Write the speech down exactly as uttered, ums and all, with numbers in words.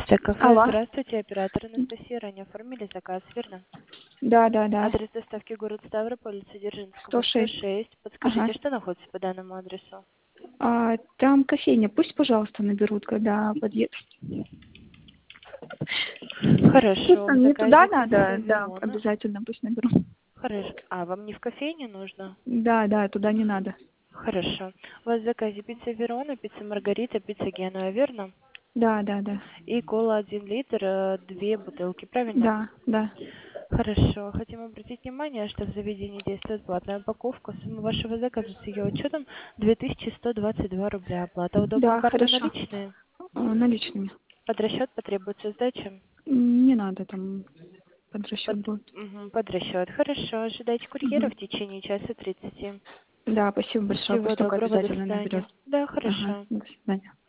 ЖКФ, Алло. здравствуйте, оператор Анастасия, ранее оформили заказ, верно? Да, да, да. Адрес доставки город Ставрополь, улица сто Дзержинского, сто шесть. шесть. Ага. Подскажите, что находится по данному адресу? А, там кофейня. Пусть, пожалуйста, наберут, когда подъедут. Хорошо, Просто в не туда заказе пицца надо, да, Верона. обязательно пусть наберут. Хорошо. А, вам не в кофейне нужно? Да, да, туда не надо. Хорошо. У вас в заказе пицца Верона, пицца Маргарита, пицца Генуа, верно? Да, да, да. И кола один литр, э, две бутылки, правильно? Да, да. Хорошо. Хотим обратить внимание, что в заведении действует платная упаковка. Сумма вашего заказа с ее учетом две тысячи сто двадцать два рубля. Оплата удобно Да, карта хорошо. наличные. А, наличными. Под расчет потребуется сдача. М, Не надо, там под расчет Под, будет. мгм, под расчет. Хорошо. Ожидайте курьера Мгм. в течение часа тридцати. Да, спасибо большое. Всего Пусть только доброго, до обязательно свидания. наберет. Да, Ага, хорошо. до свидания.